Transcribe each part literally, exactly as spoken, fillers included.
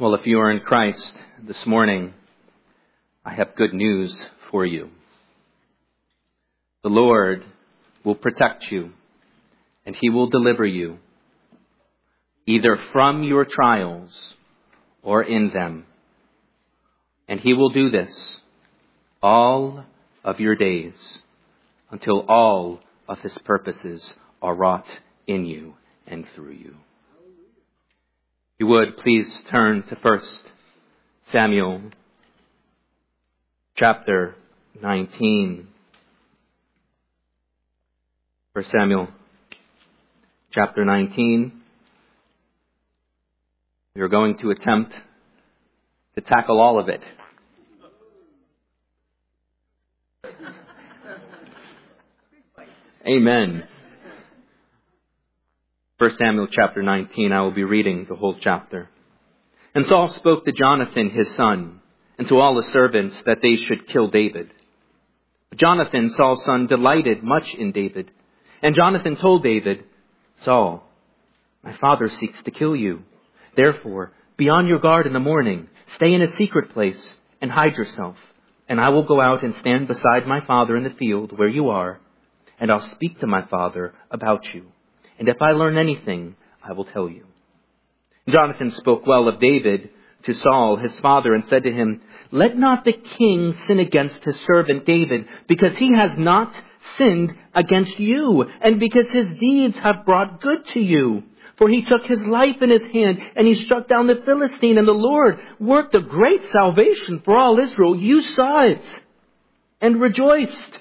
Well, if you are in Christ this morning, I have good news for you. The Lord will protect you, and He will deliver you, either from your trials or in them. And He will do this all of your days until all of His purposes are wrought in you and through you. If you would, please turn to First Samuel chapter nineteen. First Samuel chapter nineteen. We are going to attempt to tackle all of it. Amen. First Samuel chapter nineteen, I will be reading the whole chapter. And Saul spoke to Jonathan his son, and to all his servants, that they should kill David. But Jonathan, Saul's son, delighted much in David. And Jonathan told David, Saul, my father seeks to kill you. Therefore, be on your guard in the morning, stay in a secret place, and hide yourself. And I will go out and stand beside my father in the field where you are, and I'll speak to my father about you. And if I learn anything, I will tell you. Jonathan spoke well of David to Saul, his father, and said to him, Let not the king sin against his servant David, because he has not sinned against you, and because his deeds have brought good to you. For he took his life in his hand, and he struck down the Philistine, and the Lord worked a great salvation for all Israel. You saw it and rejoiced.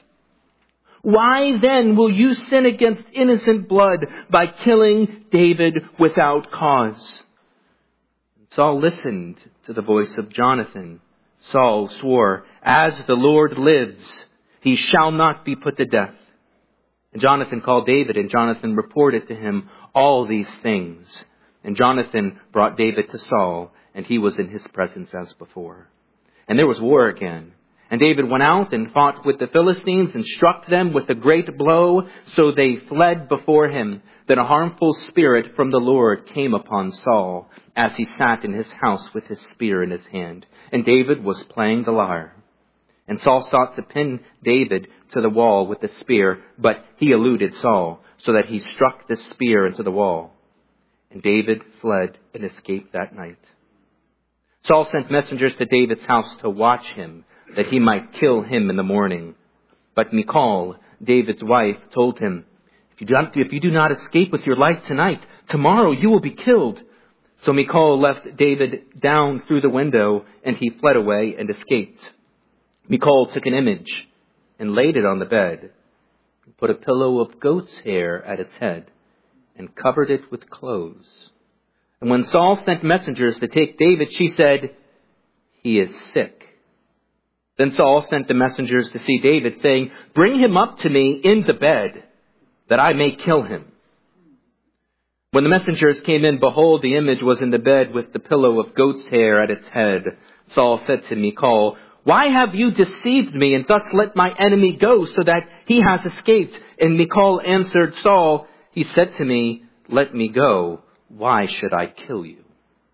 Why then will you sin against innocent blood by killing David without cause? Saul listened to the voice of Jonathan. Saul swore, As the Lord lives, he shall not be put to death. And Jonathan called David, and Jonathan reported to him all these things. And Jonathan brought David to Saul, and he was in his presence as before. And there was war again. And David went out and fought with the Philistines and struck them with a great blow, so they fled before him. Then a harmful spirit from the Lord came upon Saul as he sat in his house with his spear in his hand. And David was playing the lyre. And Saul sought to pin David to the wall with the spear, but he eluded Saul, so that he struck the spear into the wall. And David fled and escaped that night. Saul sent messengers to David's house to watch him, that he might kill him in the morning. But Michal, David's wife, told him, if you, do not, if you do not escape with your life tonight, tomorrow you will be killed. So Michal left David down through the window, and he fled away and escaped. Michal took an image and laid it on the bed, and put a pillow of goat's hair at its head, and covered it with clothes. And when Saul sent messengers to take David, she said, He is sick. Then Saul sent the messengers to see David, saying, Bring him up to me in the bed, that I may kill him. When the messengers came in, behold, the image was in the bed with the pillow of goat's hair at its head. Saul said to Michal, Why have you deceived me, and thus let my enemy go, so that he has escaped? And Michal answered Saul, He said to me, Let me go. Why should I kill you?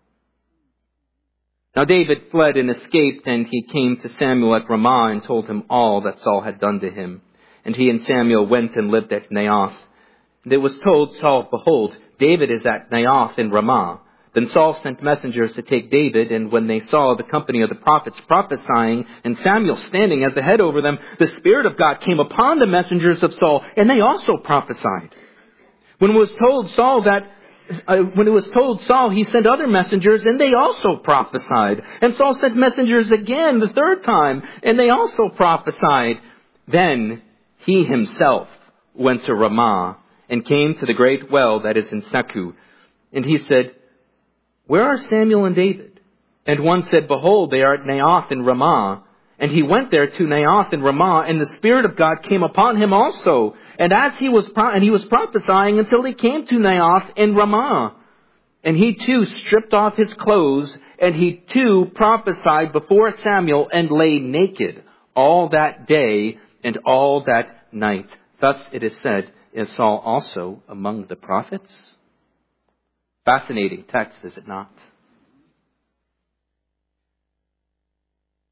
Now David fled and escaped, and he came to Samuel at Ramah and told him all that Saul had done to him. And he and Samuel went and lived at Naioth. And it was told Saul, Behold, David is at Naioth in Ramah. Then Saul sent messengers to take David, and when they saw the company of the prophets prophesying, and Samuel standing as the head over them, the Spirit of God came upon the messengers of Saul, and they also prophesied. When it was told Saul that Uh, when it was told Saul, he sent other messengers, and they also prophesied. And Saul sent messengers again the third time, and they also prophesied. Then he himself went to Ramah and came to the great well that is in Secu. And he said, Where are Samuel and David? And one said, Behold, they are at Naioth in Ramah. And he went there to Naioth in Ramah, and the Spirit of God came upon him also. And as he was pro- and he was prophesying until he came to Naioth in Ramah. And he too stripped off his clothes, and he too prophesied before Samuel, and lay naked all that day and all that night. Thus it is said, Is Saul also among the prophets? Fascinating text, is it not?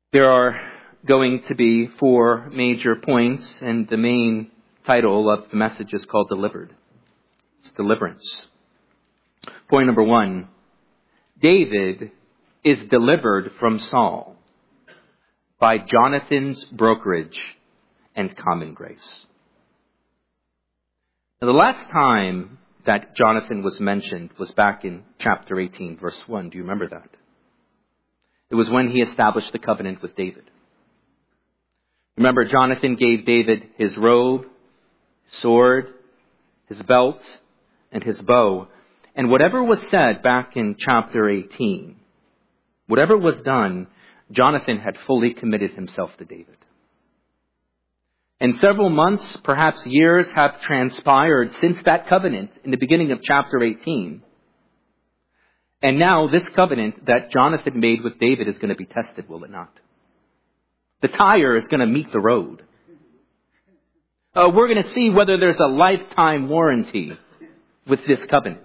There are going to be four major points, and the main title of the message is called Delivered. It's deliverance. Point number one, David is delivered from Saul by Jonathan's brokerage and common grace. Now, the last time that Jonathan was mentioned was back in chapter eighteen, verse one. Do you remember that? It was when he established the covenant with David. Remember, Jonathan gave David his robe, his sword, his belt, and his bow. And whatever was said back in chapter eighteen, whatever was done, Jonathan had fully committed himself to David. And several months, perhaps years, have transpired since that covenant in the beginning of chapter eighteen. And now this covenant that Jonathan made with David is going to be tested, will it not? The tire is going to meet the road. Uh, we're going to see whether there's a lifetime warranty with this covenant.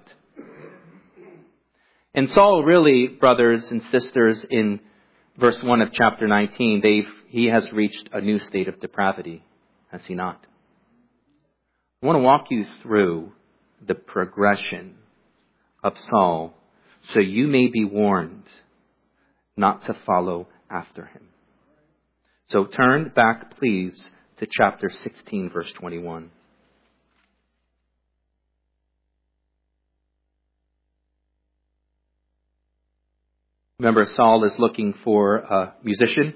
And Saul really, brothers and sisters, in verse one of chapter nineteen, they've, he has reached a new state of depravity, has he not? I want to walk you through the progression of Saul so you may be warned not to follow after him. So turn back, please, to chapter sixteen, verse twenty-one. Remember, Saul is looking for a musician.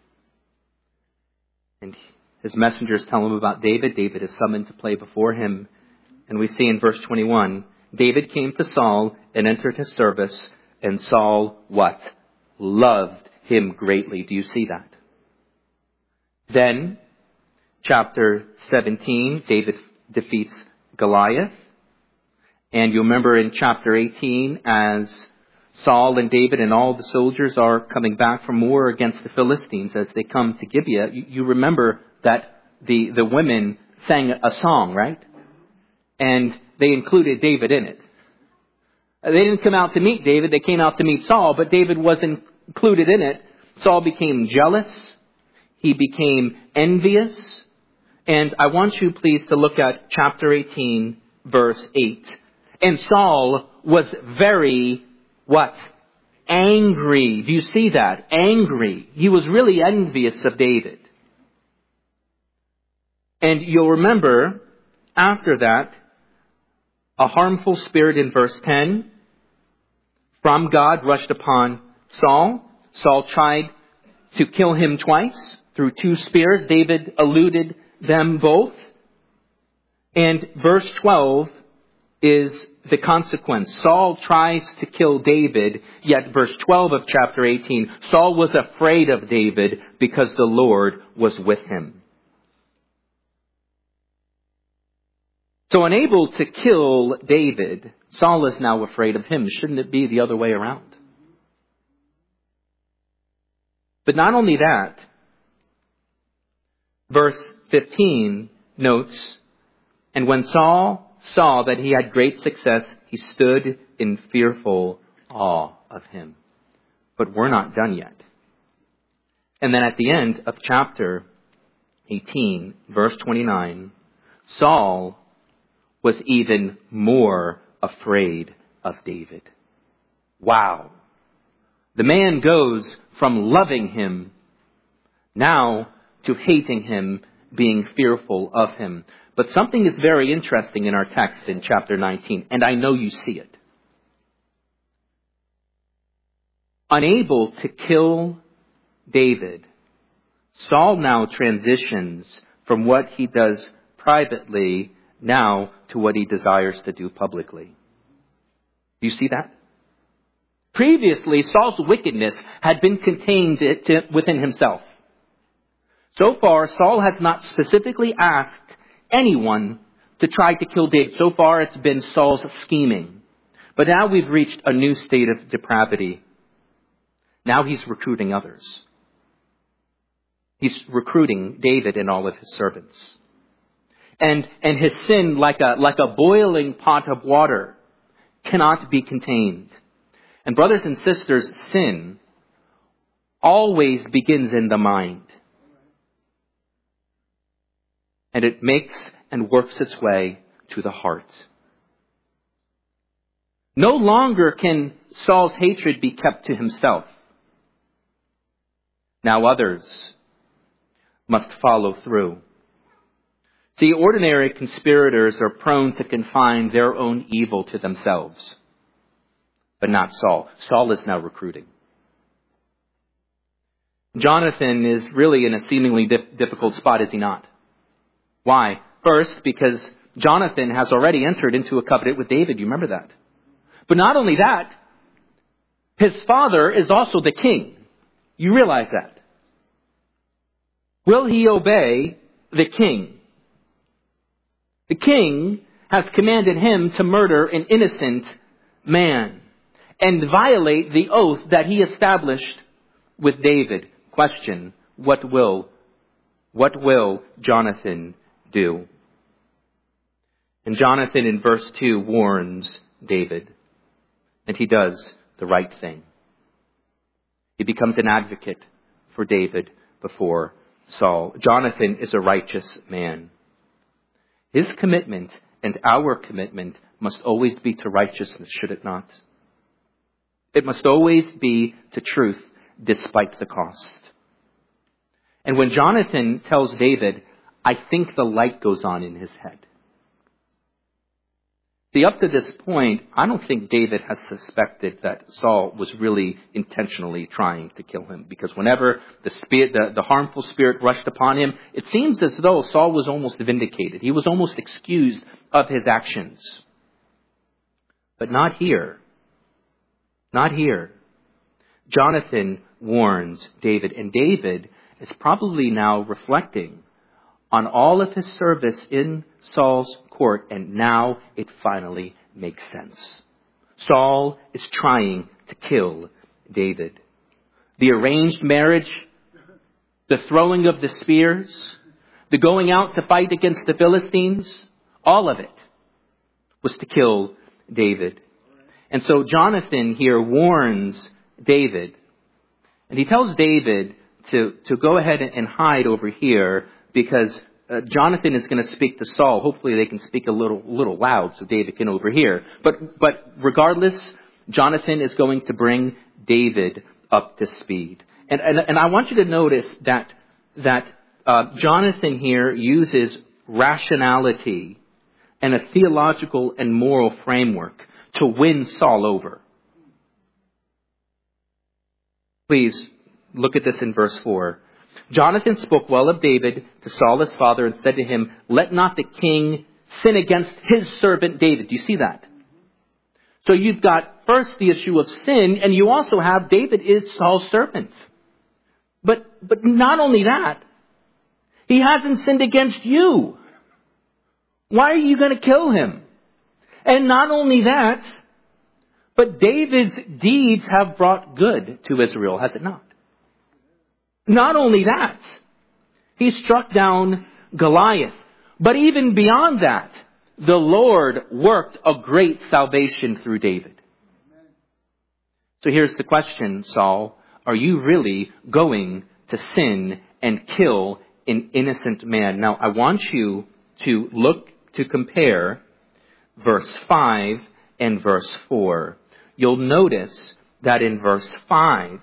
And his messengers tell him about David. David is summoned to play before him. And we see in verse twenty-one, David came to Saul and entered his service. And Saul, what? Loved him greatly. Do you see that? Then, chapter seventeen, David defeats Goliath. And you remember in chapter eighteen, as Saul and David and all the soldiers are coming back from war against the Philistines as they come to Gibeah, you, you remember that the, the women sang a song, right? And they included David in it. They didn't come out to meet David, they came out to meet Saul, but David wasn't included in it. Saul became jealous. He became envious. And I want you, please, to look at chapter eighteen, verse eight. And Saul was very What? Angry. Do you see that? Angry. He was really envious of David. And you'll remember, after that, a harmful spirit in verse ten from God rushed upon Saul. Saul tried to kill him twice through two spears. David eluded them both. And verse twelve is the consequence. Saul tries to kill David, yet verse twelve of chapter eighteen, Saul was afraid of David because the Lord was with him. So unable to kill David, Saul is now afraid of him. Shouldn't it be the other way around? But not only that, verse fifteen notes, and when Saul saw that he had great success, he stood in fearful awe of him. But we're not done yet. And then at the end of chapter eighteen, verse twenty-nine, Saul was even more afraid of David. Wow. The man goes from loving him now to hating him, being fearful of him. But something is very interesting in our text in chapter nineteen, and I know you see it. Unable to kill David, Saul now transitions from what he does privately now to what he desires to do publicly. Do you see that? Previously, Saul's wickedness had been contained within himself. So far, Saul has not specifically asked anyone to try to kill David. So far, it's been Saul's scheming. But now we've reached a new state of depravity. Now he's recruiting others. He's recruiting David and all of his servants. And, and his sin, like a, like a boiling pot of water, cannot be contained. And brothers and sisters, sin always begins in the mind. And it makes and works its way to the heart. No longer can Saul's hatred be kept to himself. Now others must follow through. See, ordinary conspirators are prone to confine their own evil to themselves. But not Saul. Saul is now recruiting. Jonathan is really in a seemingly dif- difficult spot, is he not? Why? First, because Jonathan has already entered into a covenant with David. You remember that? But not only that, his father is also the king. You realize that? Will he obey the king? The king has commanded him to murder an innocent man and violate the oath that he established with David. Question, what will, what will Jonathan do? And Jonathan in verse two warns David, and he does the right thing. He becomes an advocate for David before Saul. Jonathan is a righteous man. His commitment and our commitment must always be to righteousness, should it not? It must always be to truth despite the cost. And when Jonathan tells David, I think the light goes on in his head. See, up to this point, I don't think David has suspected that Saul was really intentionally trying to kill him. Because whenever the spirit, the, the harmful spirit rushed upon him, it seems as though Saul was almost vindicated. He was almost excused of his actions. But not here. Not here. Jonathan warns David, and David is probably now reflecting on all of his service in Saul's court, and now it finally makes sense. Saul is trying to kill David. The arranged marriage, the throwing of the spears, the going out to fight against the Philistines, all of it was to kill David. And so Jonathan here warns David, and he tells David to, to go ahead and hide over here, because uh, Jonathan is going to speak to Saul. Hopefully they can speak a little little loud so David can overhear. But but regardless, Jonathan is going to bring David up to speed. And and, and I want you to notice that that uh, Jonathan here uses rationality and a theological and moral framework to win Saul over. Please look at this in verse four. Jonathan spoke well of David to Saul his father and said to him, let not the king sin against his servant David. Do you see that? So you've got first the issue of sin, and you also have David is Saul's servant. But, but not only that, he hasn't sinned against you. Why are you going to kill him? And not only that, but David's deeds have brought good to Israel, has it not? Not only that, he struck down Goliath. But even beyond that, the Lord worked a great salvation through David. So here's the question, Saul. Are you really going to sin and kill an innocent man? Now, I want you to look to compare verse five and verse four. You'll notice that in verse five,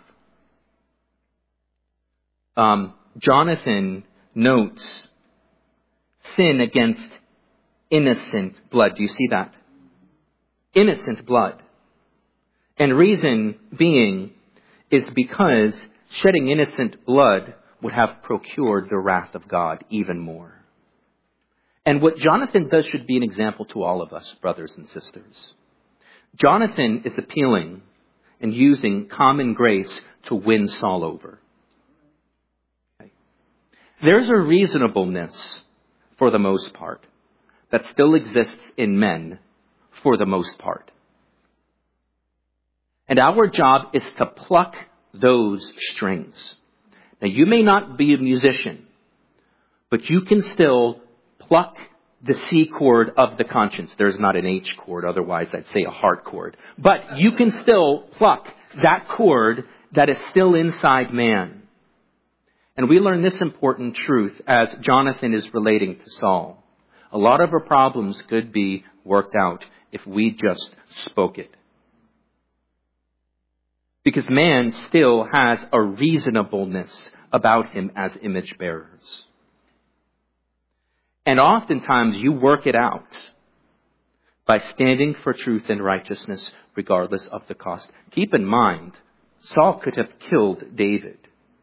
um, Jonathan notes sin against innocent blood. Do you see that? Innocent blood. And reason being is because shedding innocent blood would have procured the wrath of God even more. And what Jonathan does should be an example to all of us, brothers and sisters. Jonathan is appealing and using common grace to win Saul over. Okay. There's a reasonableness, for the most part, that still exists in men, for the most part. And our job is to pluck those strings. Now, you may not be a musician, but you can still pluck the C chord of the conscience. There's not an H chord, otherwise I'd say a heart chord. But you can still pluck that chord that is still inside man. And we learn this important truth as Jonathan is relating to Saul. A lot of our problems could be worked out if we just spoke it. Because man still has a reasonableness about him as image bearers. And oftentimes you work it out by standing for truth and righteousness regardless of the cost. Keep in mind, Saul could have killed David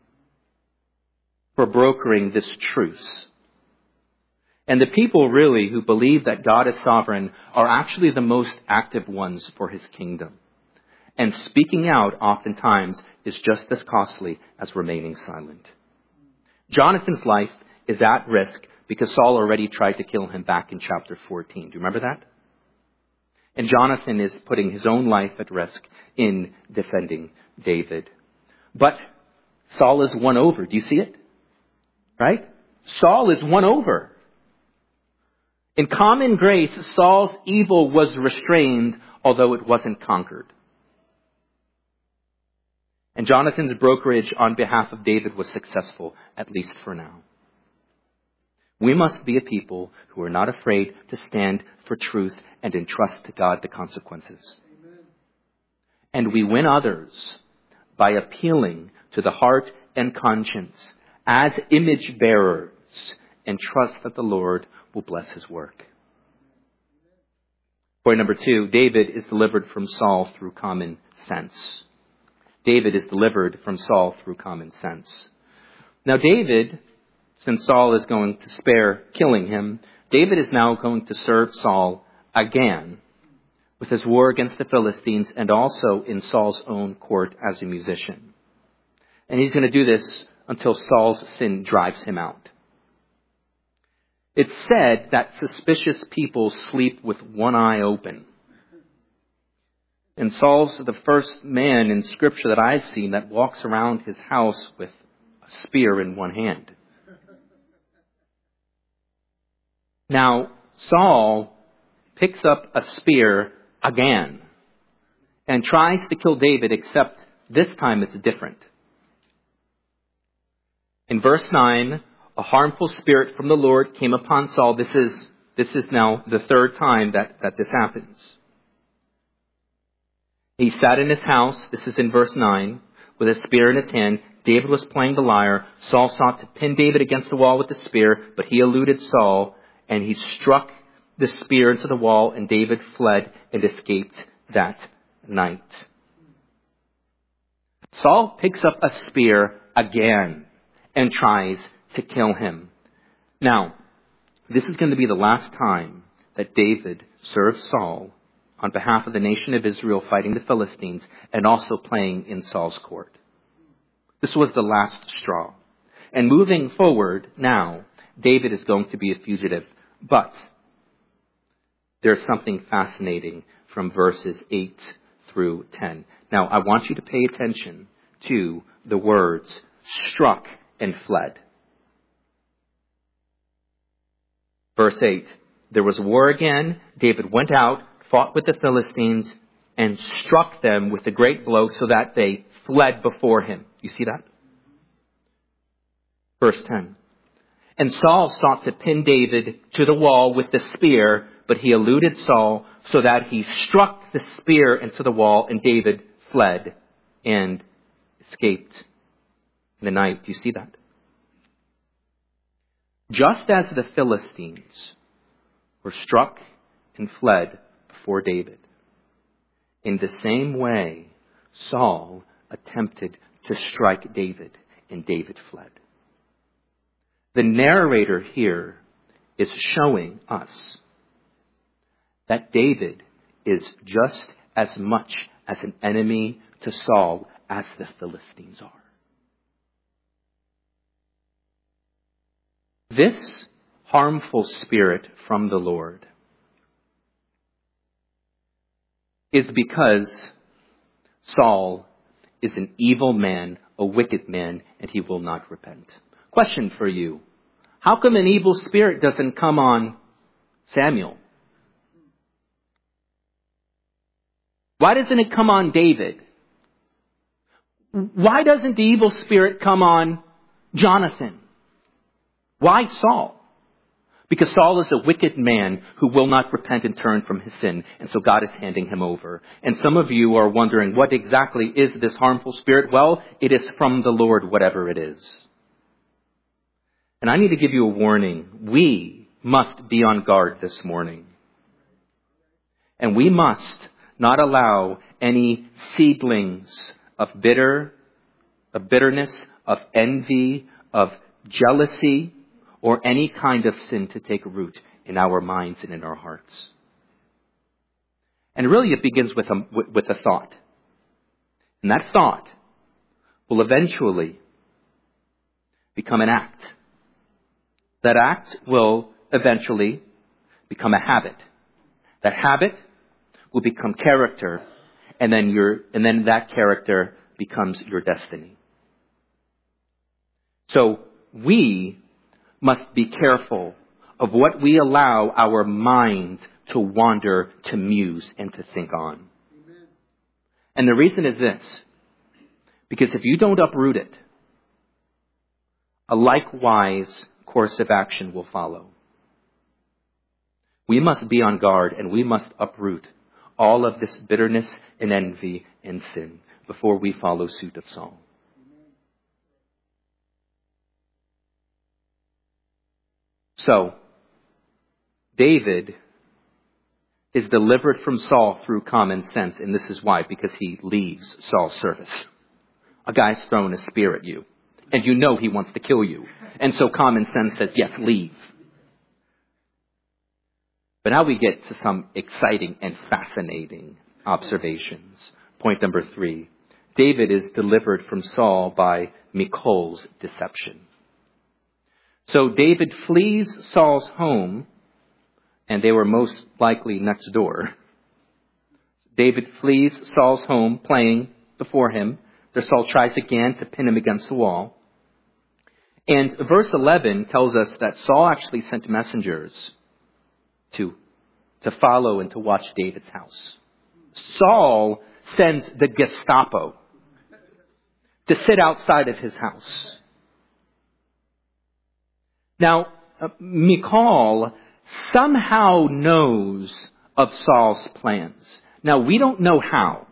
for brokering this truce. And the people really who believe that God is sovereign are actually the most active ones for his kingdom. And speaking out oftentimes is just as costly as remaining silent. Jonathan's life is at risk because Saul already tried to kill him back in chapter fourteen. Do you remember that? And Jonathan is putting his own life at risk in defending David. But Saul is won over. Do you see it? Right? Saul is won over. In common grace, Saul's evil was restrained, although it wasn't conquered. And Jonathan's brokerage on behalf of David was successful, at least for now. We must be a people who are not afraid to stand for truth and entrust to God the consequences. Amen. And we win others by appealing to the heart and conscience as image bearers and trust that the Lord will bless his work. Point number two, David is delivered from Saul through common sense. David is delivered from Saul through common sense. Now David, since Saul is going to spare killing him, David is now going to serve Saul again with his war against the Philistines and also in Saul's own court as a musician. And he's going to do this until Saul's sin drives him out. It's said that suspicious people sleep with one eye open. And Saul's the first man in Scripture that I've seen that walks around his house with a spear in one hand. Now, Saul picks up a spear again and tries to kill David, except this time it's different. In verse nine, a harmful spirit from the Lord came upon Saul. This is, this is now the third time that, that this happens. He sat in his house, this is in verse nine, with a spear in his hand. David was playing the lyre. Saul sought to pin David against the wall with the spear, but he eluded Saul, and he struck the spear into the wall, and David fled and escaped that night. Saul picks up a spear again and tries to kill him. Now, this is going to be the last time that David serves Saul on behalf of the nation of Israel fighting the Philistines and also playing in Saul's court. This was the last straw. And moving forward now, David is going to be a fugitive. But there's something fascinating from verses eight through ten. Now, I want you to pay attention to the words struck and fled. Verse eight, there was war again. David went out, fought with the Philistines, and struck them with a great blow so that they fled before him. You see that? Verse ten. And Saul sought to pin David to the wall with the spear, but he eluded Saul so that he struck the spear into the wall, and David fled and escaped in the night. Do you see that? Just as the Philistines were struck and fled before David, in the same way, Saul attempted to strike David, and David fled. The narrator here is showing us that David is just as much as an enemy to Saul as the Philistines are. This harmful spirit from the Lord is because Saul is an evil man, a wicked man, and he will not repent. Question for you. How come an evil spirit doesn't come on Samuel? Why doesn't it come on David? Why doesn't the evil spirit come on Jonathan? Why Saul? Because Saul is a wicked man who will not repent and turn from his sin. And so God is handing him over. And some of you are wondering, what exactly is this harmful spirit? Well, it is from the Lord, whatever it is. And I need to give you a warning. We must be on guard this morning. And we must not allow any seedlings of bitter, of bitterness, of envy, of jealousy, or any kind of sin to take root in our minds and in our hearts. And really it begins with a, with a thought. And that thought will eventually become an act. That act will eventually become a habit. That habit will become character, and then your, and then that character becomes your destiny. So we must be careful of what we allow our mind to wander, to muse, and to think on. Amen. And the reason is this. Because if you don't uproot it, a likewise course of action will follow. We must be on guard, and we must uproot all of this bitterness and envy and sin before we follow suit of Saul. So, David is delivered from Saul through common sense, and this is why, because he leaves Saul's service. A guy's throwing a spear at you, and you know he wants to kill you. And so common sense says, yes, leave. But now we get to some exciting and fascinating observations. Point number three. David is delivered from Saul by Michal's deception. So David flees Saul's home, and they were most likely next door. David flees Saul's home, playing before him. There Saul tries again to pin him against the wall. And verse eleven tells us that Saul actually sent messengers to, to follow and to watch David's house. Saul sends the Gestapo to sit outside of his house. Now, uh, Michal somehow knows of Saul's plans. Now, we don't know how.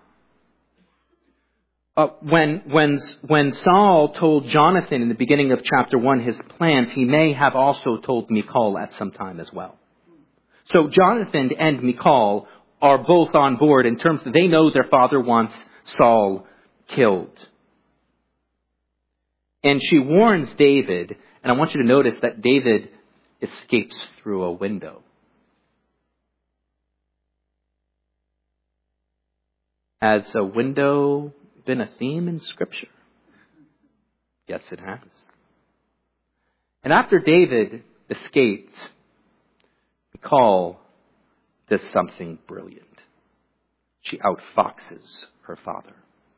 Uh, when, when, when Saul told Jonathan in the beginning of chapter one his plans, he may have also told Michal at some time as well. So Jonathan and Michal are both on board in terms of they know their father wants Saul killed. And she warns David, and I want you to notice that David escapes through a window. Has a window been a theme in Scripture? Yes, it has. And after David escaped, Michal does something brilliant. She outfoxes her father.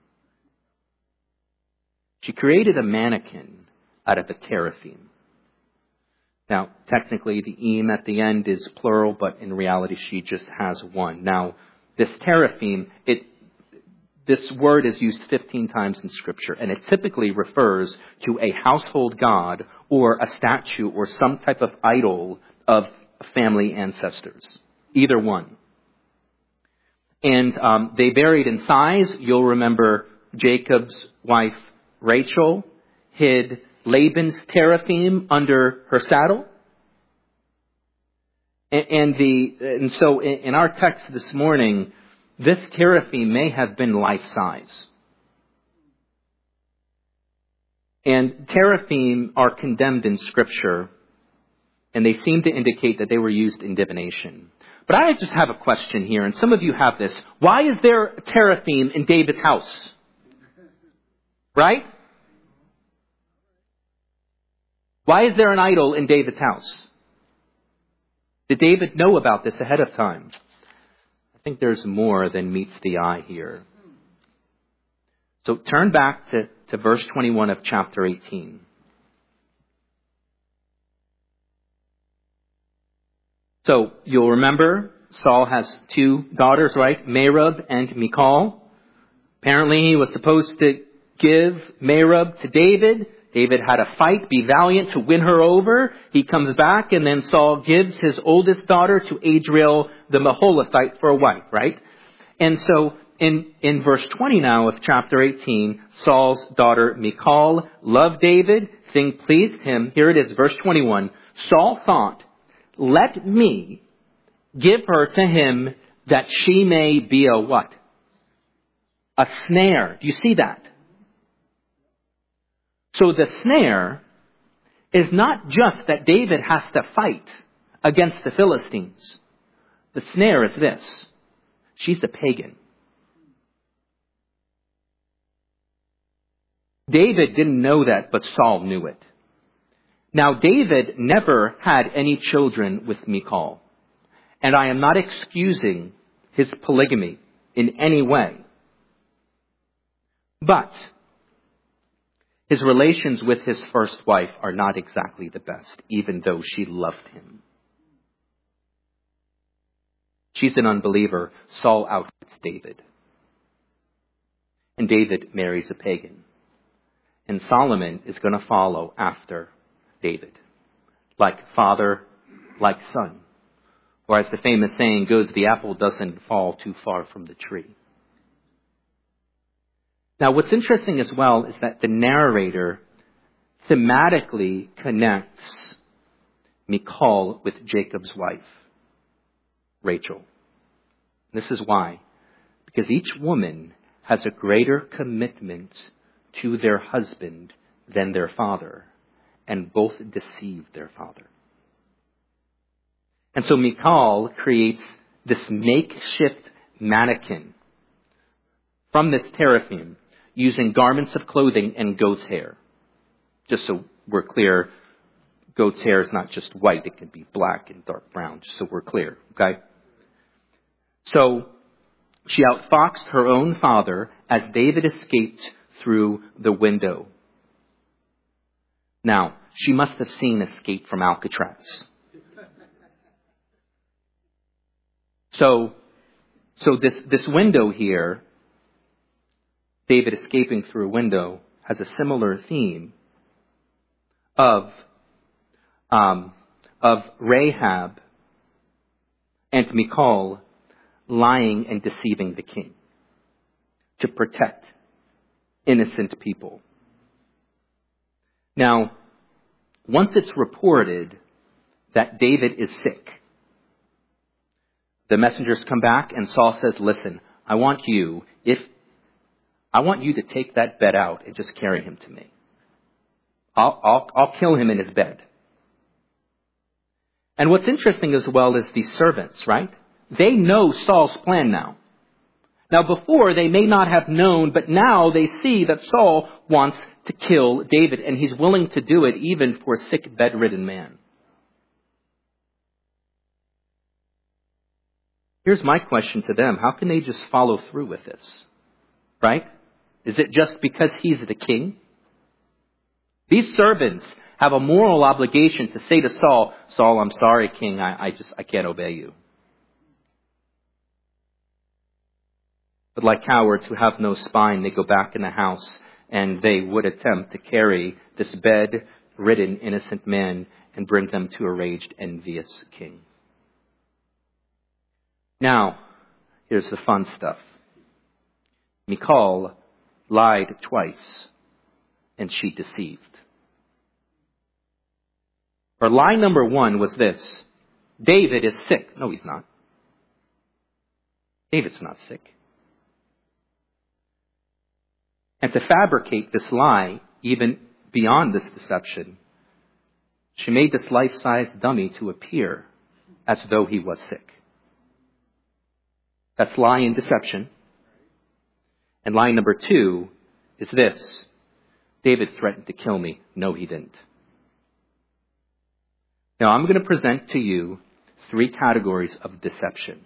She created a mannequin out of a teraphim. Now, technically, the eem at the end is plural, but in reality, she just has one. Now, this teraphim, it, this word is used fifteen times in Scripture, and it typically refers to a household god or a statue or some type of idol of family ancestors. Either one. And um, they varied in size. You'll remember Jacob's wife, Rachel, hid Laban's teraphim under her saddle. And, and, the, and so in, in our text this morning, this teraphim may have been life-size. And teraphim are condemned in Scripture, and they seem to indicate that they were used in divination. But I just have a question here, and some of you have this. Why is there a teraphim in David's house? Right? Why is there an idol in David's house? Did David know about this ahead of time? I think there's more than meets the eye here. So turn back to, to verse twenty-one of chapter eighteen. So you'll remember Saul has two daughters, right? Merab and Michal. Apparently he was supposed to give Merab to David. David had a fight, be valiant to win her over. He comes back, and then Saul gives his oldest daughter to Adriel the Maholathite for a wife, right? And so in, in verse twenty now of chapter eighteen, Saul's daughter Michal loved David, thing pleased him. Here it is, verse twenty-one. Saul thought, let me give her to him that she may be a what? A snare. Do you see that? So the snare is not just that David has to fight against the Philistines. The snare is this. She's a pagan. David didn't know that, but Saul knew it. Now, David never had any children with Michal. And I am not excusing his polygamy in any way. But his relations with his first wife are not exactly the best, even though she loved him. She's an unbeliever. Saul outwits David. And David marries a pagan. And Solomon is going to follow after David. Like father, like son. Or as the famous saying goes, the apple doesn't fall too far from the tree. Now, what's interesting as well is that the narrator thematically connects Michal with Jacob's wife, Rachel. This is why. Because each woman has a greater commitment to their husband than their father, and both deceive their father. And so Michal creates this makeshift mannequin from this teraphim, using garments of clothing and goat's hair. Just so we're clear, goat's hair is not just white. It can be black and dark brown, just so we're clear, okay? So she outfoxed her own father as David escaped through the window. Now, she must have seen Escape from Alcatraz. So, so this, this window here, David escaping through a window, has a similar theme of, um, of Rahab and Michal lying and deceiving the king to protect innocent people. Now, once it's reported that David is sick, the messengers come back and Saul says, listen, I want you, if I want you to take that bed out and just carry him to me. I'll, I'll, I'll kill him in his bed. And what's interesting as well is these servants, right? They know Saul's plan now. Now before they may not have known, but now they see that Saul wants to kill David, and he's willing to do it even for a sick, bedridden man. Here's my question to them. How can they just follow through with this? Right? Is it just because he's the king? These servants have a moral obligation to say to Saul, Saul, I'm sorry, king, I, I just, I can't obey you. But like cowards who have no spine, they go back in the house and they would attempt to carry this bed-ridden innocent man and bring them to a raged, envious king. Now, here's the fun stuff. Michal lied twice, and she deceived. Her lie number one was this. David is sick. No, he's not. David's not sick. And to fabricate this lie, even beyond this deception, she made this life-size dummy to appear as though he was sick. That's lie and deception. And lie number two is this. David threatened to kill me. No, he didn't. Now, I'm going to present to you three categories of deception.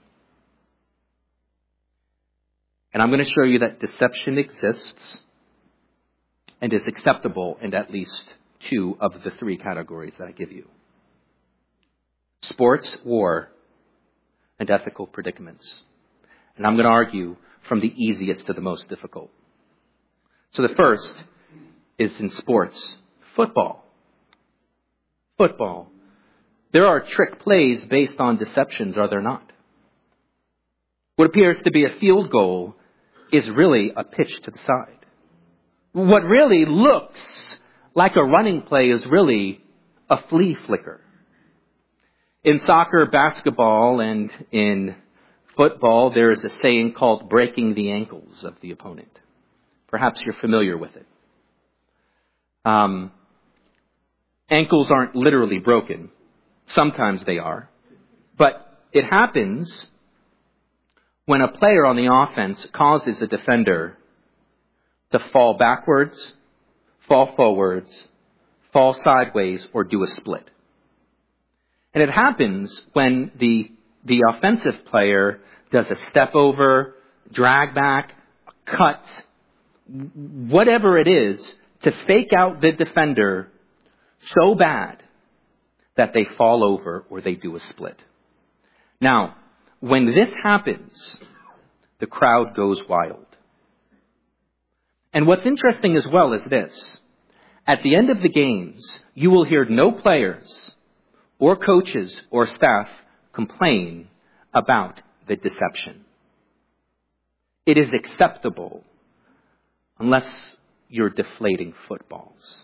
And I'm going to show you that deception exists and is acceptable in at least two of the three categories that I give you. Sports, war, and ethical predicaments. And I'm going to argue from the easiest to the most difficult. So the first is in sports. Football. Football. There are trick plays based on deceptions, are there not? What appears to be a field goal is really a pitch to the side. What really looks like a running play is really a flea flicker. In soccer, basketball, and in football, there is a saying called breaking the ankles of the opponent. Perhaps you're familiar with it. Um, ankles aren't literally broken. Sometimes they are. But it happens when a player on the offense causes a defender to fall backwards, fall forwards, fall sideways, or do a split. And it happens when the, the offensive player does a step over, drag back, cut, whatever it is, to fake out the defender so bad that they fall over or they do a split. Now, when this happens, the crowd goes wild. And what's interesting as well is this. At the end of the games, you will hear no players or coaches or staff complain about the deception. It is acceptable unless you're deflating footballs.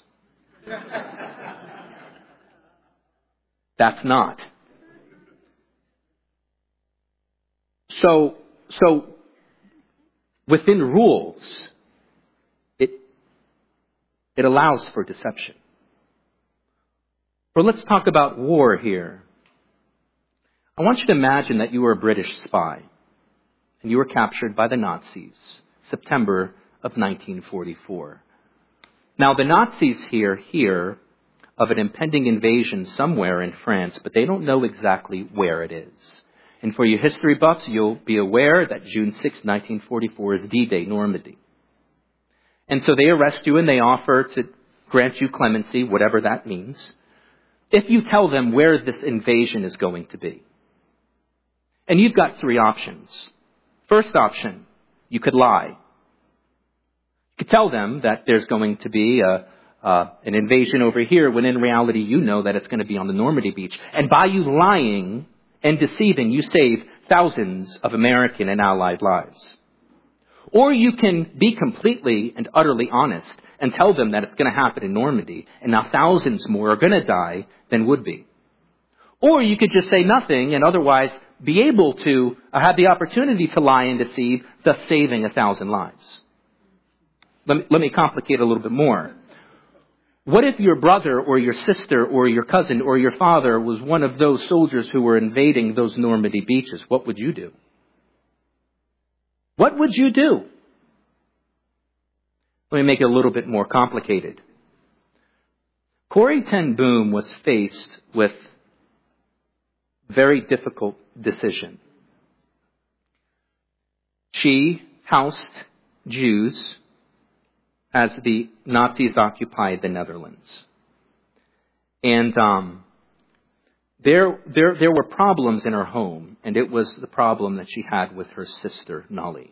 That's not. So, so within rules, it, it allows for deception. But let's talk about war here. I want you to imagine that you were a British spy and you were captured by the Nazis, September of nineteen forty-four. Now, the Nazis here hear of an impending invasion somewhere in France, but they don't know exactly where it is. And for you history buffs, you'll be aware that June sixth, nineteen forty-four is D-Day, Normandy. And so they arrest you and they offer to grant you clemency, whatever that means, if you tell them where this invasion is going to be. And you've got three options. First option, you could lie. You could tell them that there's going to be a, uh, an invasion over here, when in reality you know that it's going to be on the Normandy beach. And by you lying and deceiving, you save thousands of American and Allied lives. Or you can be completely and utterly honest and tell them that it's going to happen in Normandy, and now thousands more are going to die than would be. Or you could just say nothing and otherwise be able to uh, have the opportunity to lie and deceive, thus saving a thousand lives. Let me, let me complicate it a little bit more. What if your brother or your sister or your cousin or your father was one of those soldiers who were invading those Normandy beaches? What would you do? What would you do? Let me make it a little bit more complicated. Corrie ten Boom was faced with a very difficult decision. She housed Jews as the Nazis occupied the Netherlands. And um, there, there, there were problems in her home, and it was the problem that she had with her sister, Nolly.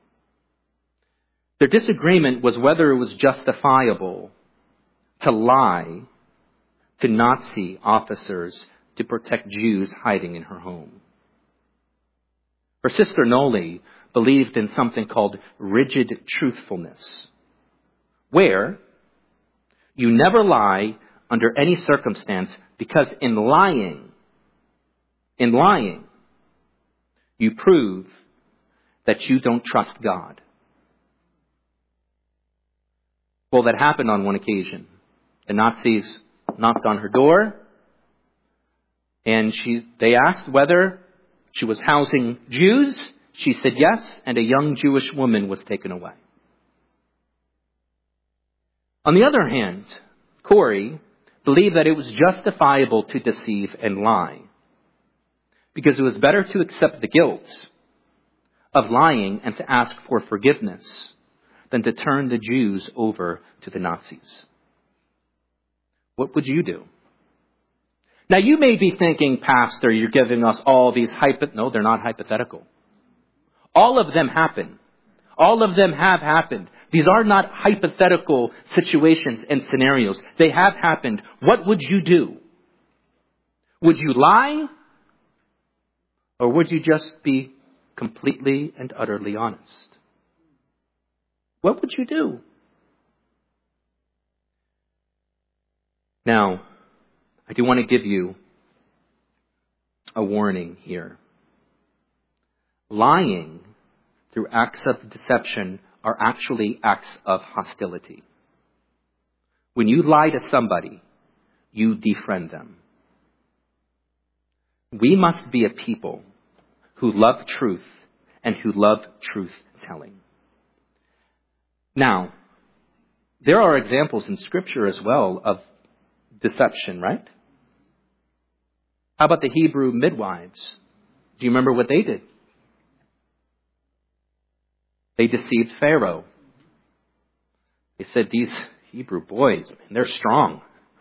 Their disagreement was whether it was justifiable to lie to Nazi officers to protect Jews hiding in her home. Her sister Nolly believed in something called rigid truthfulness, where you never lie under any circumstance, because in lying, in lying, you prove that you don't trust God. Well, that happened on one occasion. The Nazis knocked on her door, and she, they asked whether she was housing Jews. She said yes, and a young Jewish woman was taken away. On the other hand, Corrie believed that it was justifiable to deceive and lie, because it was better to accept the guilt of lying and to ask for forgiveness than to turn the Jews over to the Nazis. What would you do? Now, you may be thinking, Pastor, you're giving us all these hypo... No, they're not hypothetical. All of them happen. All of them have happened. These are not hypothetical situations and scenarios. They have happened. What would you do? Would you lie? Or would you just be completely and utterly honest? What would you do? Now, I do want to give you a warning here. Lying through acts of deception are actually acts of hostility. When you lie to somebody, you defriend them. We must be a people who love truth and who love truth-telling. Now, there are examples in Scripture as well of deception, right? How about the Hebrew midwives? Do you remember what they did? They deceived Pharaoh. They said, these Hebrew boys, man, they're strong.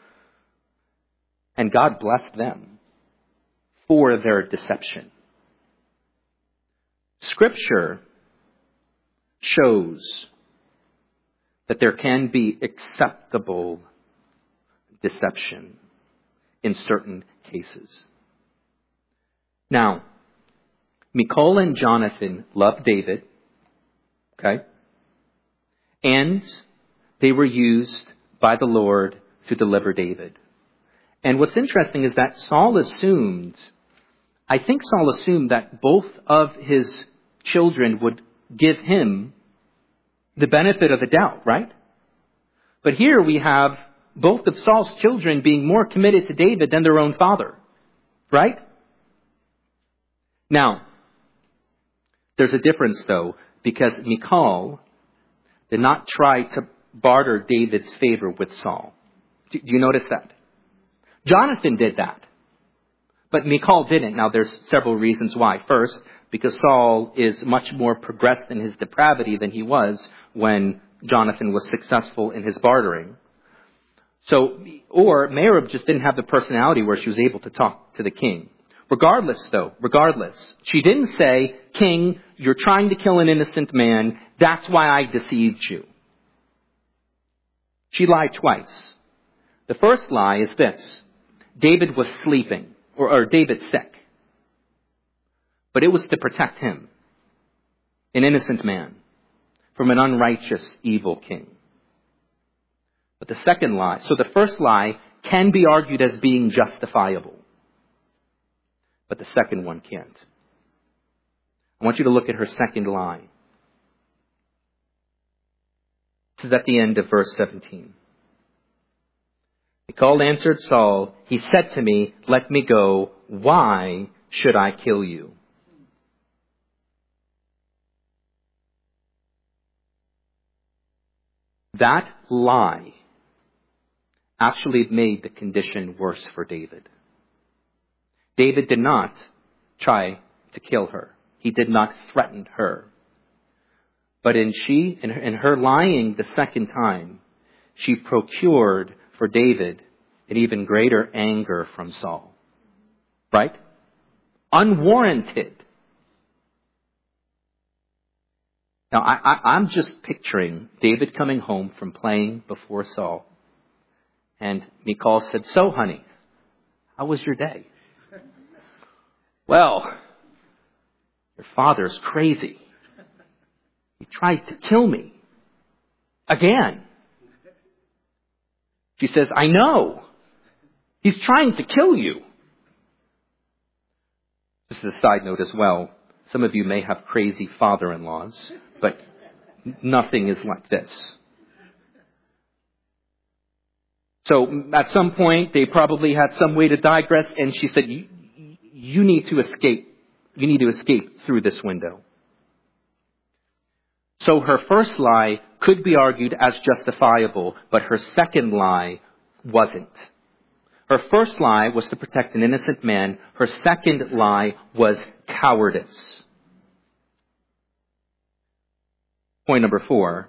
And God blessed them for their deception. Scripture shows that there can be acceptable deception in certain cases. Now, Michal and Jonathan loved David, okay? And they were used by the Lord to deliver David. And what's interesting is that Saul assumed, I think Saul assumed that both of his children would give him the benefit of the doubt, right? But here we have both of Saul's children being more committed to David than their own father, right? Now, there's a difference though, because Michal did not try to barter David's favor with Saul. Do you notice that? Jonathan did that, but Michal didn't. Now, there's several reasons why. First, because Saul is much more progressed in his depravity than he was when Jonathan was successful in his bartering. So, or Merab just didn't have the personality where she was able to talk to the king. Regardless, though, regardless, she didn't say, King, you're trying to kill an innocent man. That's why I deceived you. She lied twice. The first lie is this. David was sleeping, or, or David's sick. But it was to protect him, an innocent man, from an unrighteous, evil king. But the second lie, so the first lie can be argued as being justifiable. But the second one can't. I want you to look at her second lie. This is at the end of verse seventeen. Michal answered Saul, he said to me, let me go. Why should I kill you? That lie actually made the condition worse for David. David did not try to kill her. He did not threaten her. But in she, in her, in her lying the second time, she procured for David an even greater anger from Saul. Right? Unwarranted. Now, I, I, I'm just picturing David coming home from playing before Saul. And Michal said, so, honey, how was your day? Well, your father's crazy. He tried to kill me. Again. She says, I know. He's trying to kill you. This is a side note as well. Some of you may have crazy father-in-laws, but nothing is like this. So at some point, they probably had some way to digress, and she said, you, you need to escape. You need to escape through this window. So her first lie could be argued as justifiable, but her second lie wasn't. Her first lie was to protect an innocent man. Her second lie was cowardice. Point number four.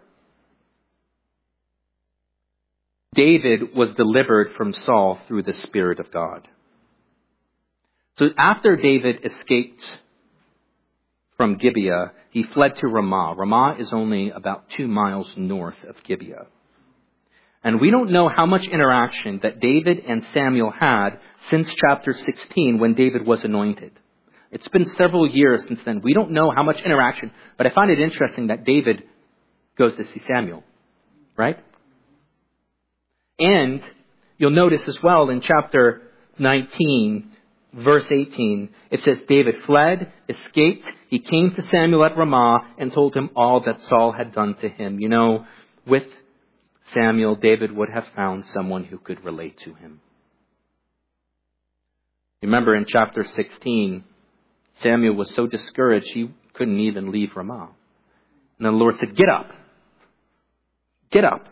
David was delivered from Saul through the Spirit of God. So after David escaped from Gibeah, he fled to Ramah. Ramah is only about two miles north of Gibeah. And we don't know how much interaction that David and Samuel had since chapter sixteen when David was anointed. It's been several years since then. We don't know how much interaction, but I find it interesting that David goes to see Samuel, right? And you'll notice as well in chapter nineteen, verse eighteen, it says David fled, escaped, he came to Samuel at Ramah and told him all that Saul had done to him. You know, with Samuel, David would have found someone who could relate to him. Remember in chapter sixteen, Samuel was so discouraged he couldn't even leave Ramah. And the Lord said, get up. Get up.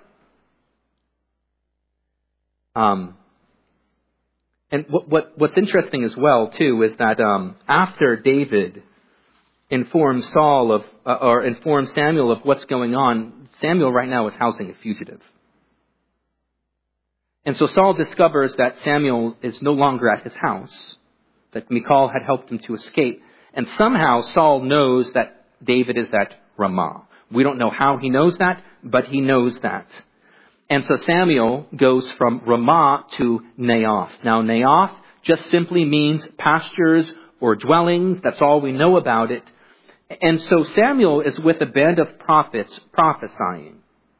Um, and what, what what's interesting as well, too, is that um, after David informed Saul of, uh, or informed Samuel of what's going on, Samuel right now is housing a fugitive. And so Saul discovers that Samuel is no longer at his house, that Michal had helped him to escape. And somehow Saul knows that David is at Ramah. We don't know how he knows that, but he knows that. And so Samuel goes from Ramah to Naioth. Now Naioth just simply means pastures or dwellings. That's all we know about it. And so Samuel is with a band of prophets prophesying.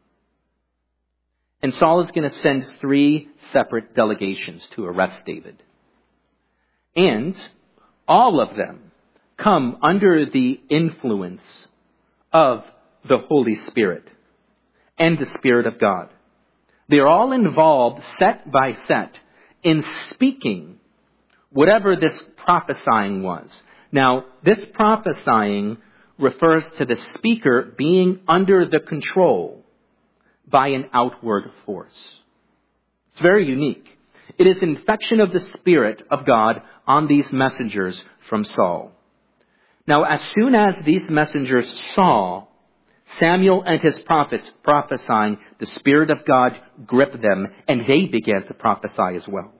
And Saul is going to send three separate delegations to arrest David. And all of them come under the influence of the Holy Spirit and the Spirit of God. They're all involved, set by set, in speaking whatever this prophesying was. Now, this prophesying refers to the speaker being under the control by an outward force. It's very unique. It is infection of the Spirit of God on these messengers from Saul. Now, as soon as these messengers saw Samuel and his prophets prophesying, the Spirit of God gripped them, and they began to prophesy as well.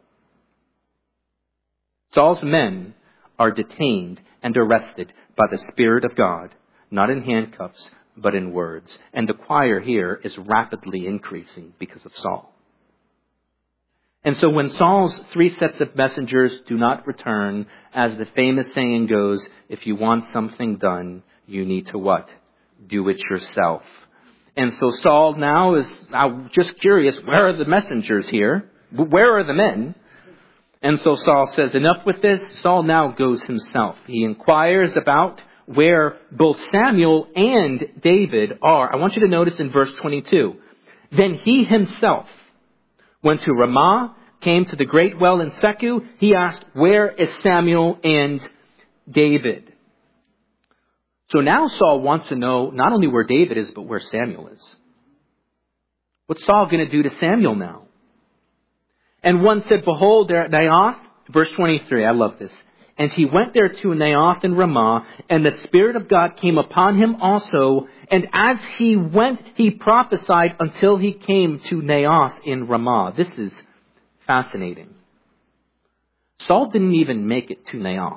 Saul's men are detained and arrested by the Spirit of God, not in handcuffs, but in words. And the choir here is rapidly increasing because of Saul. And so when Saul's three sets of messengers do not return, as the famous saying goes, if you want something done, you need to what? Do it yourself. And so Saul now is I'm just curious, where are the messengers here? Where are the men? And so Saul says, enough with this. Saul now goes himself. He inquires about where both Samuel and David are. I want you to notice in verse twenty-two. Then he himself went to Ramah, came to the great well in Secu. He asked, where is Samuel and David? So now Saul wants to know not only where David is, but where Samuel is. What's Saul going to do to Samuel now? And one said, behold, they're at Naioth. Verse twenty-three, I love this. And he went there to Naioth in Ramah, and the Spirit of God came upon him also. And as he went, he prophesied until he came to Naioth in Ramah. This is fascinating. Saul didn't even make it to Naioth.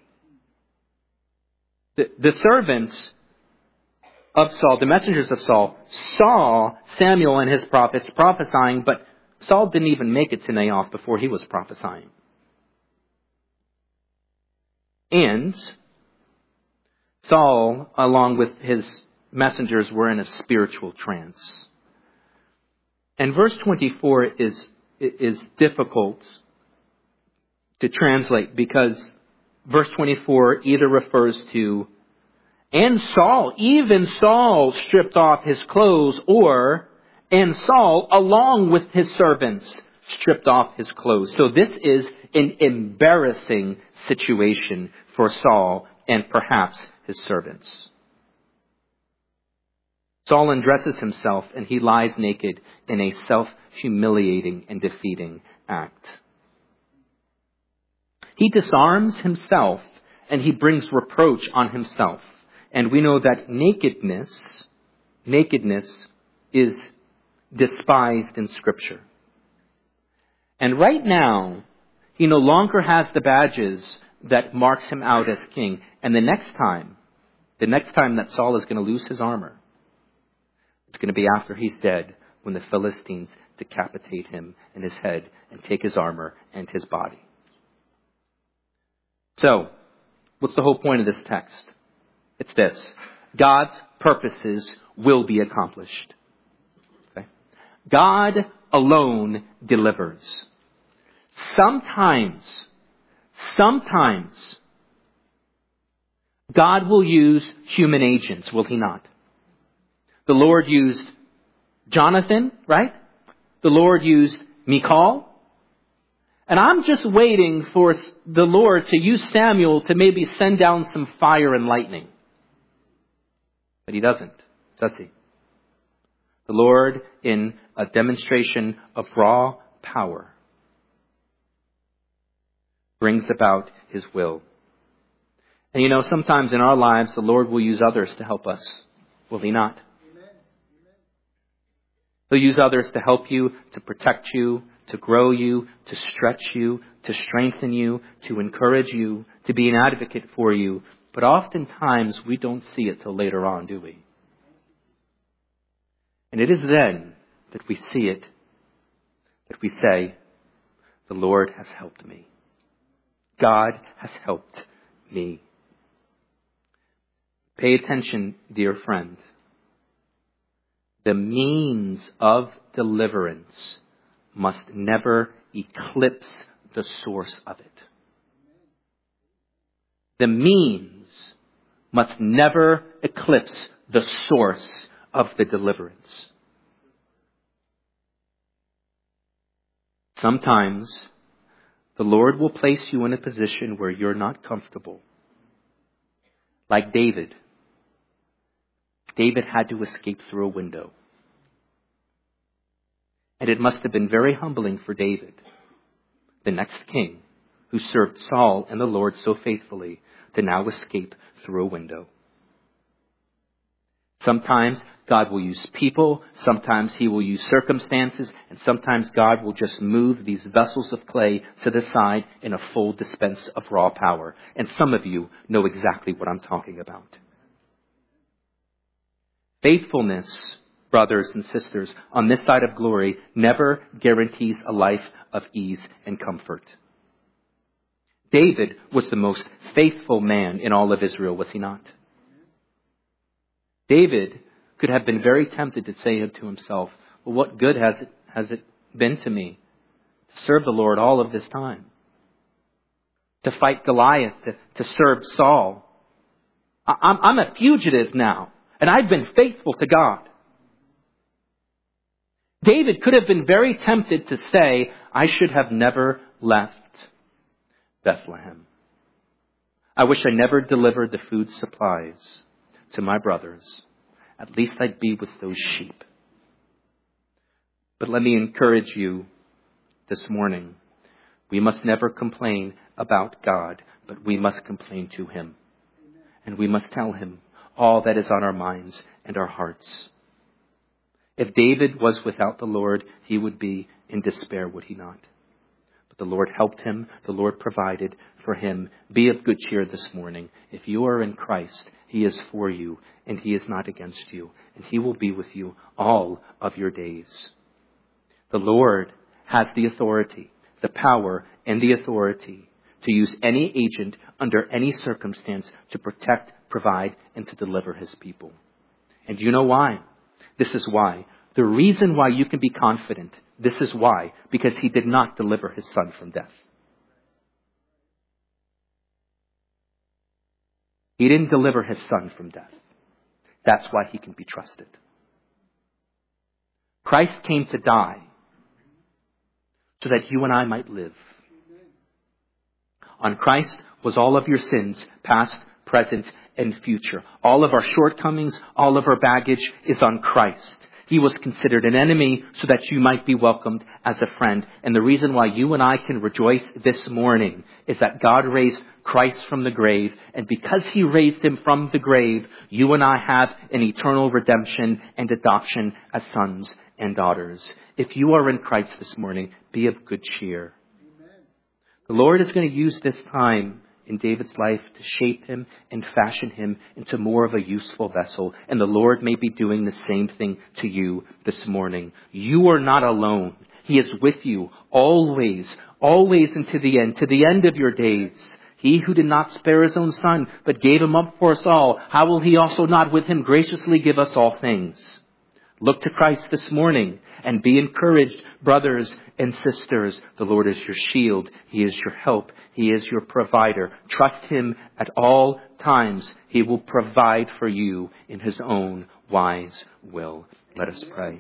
The, the servants of Saul, the messengers of Saul, saw Samuel and his prophets prophesying, but Saul didn't even make it to Naioth before he was prophesying. And Saul, along with his messengers, were in a spiritual trance. And verse twenty-four is, is difficult to translate because verse twenty-four either refers to, and Saul, even Saul stripped off his clothes, or, and Saul, along with his servants, stripped off his clothes. So this is an embarrassing situation for Saul and perhaps his servants. Saul undresses himself and he lies naked in a self-humiliating and defeating act. He disarms himself and he brings reproach on himself. And we know that nakedness, nakedness is despised in Scripture. And right now, he no longer has the badges that marks him out as king. And the next time The next time that Saul is going to lose his armor, it's going to be after he's dead, when the Philistines decapitate him and his head and take his armor and his body. So, what's the whole point of this text? It's this. God's purposes will be accomplished. Okay? God alone delivers. Sometimes, sometimes, God will use human agents, will he not? The Lord used Jonathan, right? The Lord used Michal. And I'm just waiting for the Lord to use Samuel to maybe send down some fire and lightning. But he doesn't, does he? The Lord, in a demonstration of raw power, brings about his will. And you know, sometimes in our lives, the Lord will use others to help us. Will he not? He'll use others to help you, to protect you, to grow you, to stretch you, to strengthen you, to encourage you, to be an advocate for you. But oftentimes we don't see it till later on, do we? And it is then that we see it, that we say, the Lord has helped me. God has helped me. Pay attention, dear friend. The means of deliverance must never eclipse the source of it. The means must never eclipse the source of the deliverance. Sometimes the Lord will place you in a position where you're not comfortable. Like David. David had to escape through a window. And it must have been very humbling for David, the next king, who served Saul and the Lord so faithfully, to now escape through a window. Sometimes God will use people, sometimes he will use circumstances, and sometimes God will just move these vessels of clay to the side in a full dispense of raw power. And some of you know exactly what I'm talking about. Faithfulness, brothers and sisters, on this side of glory never guarantees a life of ease and comfort. David was the most faithful man in all of Israel, was he not? David could have been very tempted to say to himself, well, what good has it, has it been to me to serve the Lord all of this time? To fight Goliath, to, to serve Saul. I, I'm, I'm a fugitive now. And I've been faithful to God. David could have been very tempted to say, I should have never left Bethlehem. I wish I never delivered the food supplies to my brothers. At least I'd be with those sheep. But let me encourage you this morning. We must never complain about God, but we must complain to him. And we must tell him all that is on our minds and our hearts. If David was without the Lord, he would be in despair, would he not? But the Lord helped him. The Lord provided for him. Be of good cheer this morning. If you are in Christ, he is for you and he is not against you. And he will be with you all of your days. The Lord has the authority, the power and the authority to use any agent under any circumstance to protect, provide, and to deliver his people. And you know why? This is why. The reason why you can be confident, this is why. Because he did not deliver his son from death. He didn't deliver his son from death. That's why he can be trusted. Christ came to die so that you and I might live. On Christ was all of your sins, past, present, and future. All of our shortcomings, all of our baggage is on Christ. He was considered an enemy so that you might be welcomed as a friend. And the reason why you and I can rejoice this morning is that God raised Christ from the grave. And because he raised him from the grave, you and I have an eternal redemption and adoption as sons and daughters. If you are in Christ this morning, be of good cheer. Amen. The Lord is going to use this time in David's life to shape him and fashion him into more of a useful vessel. And the Lord may be doing the same thing to you this morning. You are not alone. He is with you always, always into the end, to the end of your days. He who did not spare his own son, but gave him up for us all, how will he also not with him graciously give us all things? Look to Christ this morning and be encouraged, brothers and sisters. The Lord is your shield. He is your help. He is your provider. Trust him at all times. He will provide for you in his own wise will. Let us pray.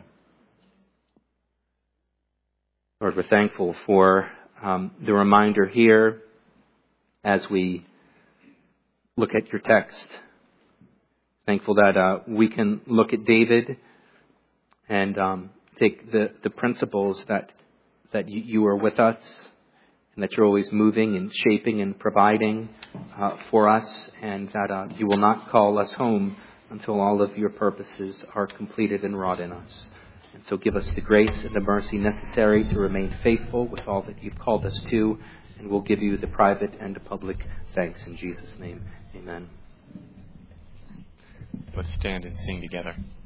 Lord, we're thankful for um, the reminder here as we look at your text. Thankful that uh, we can look at David and um, take the, the principles that that you, you are with us and that you're always moving and shaping and providing uh, for us, and that uh, you will not call us home until all of your purposes are completed and wrought in us. And so give us the grace and the mercy necessary to remain faithful with all that you've called us to, and we'll give you the private and the public thanks in Jesus' name. Amen. Let's stand and sing together.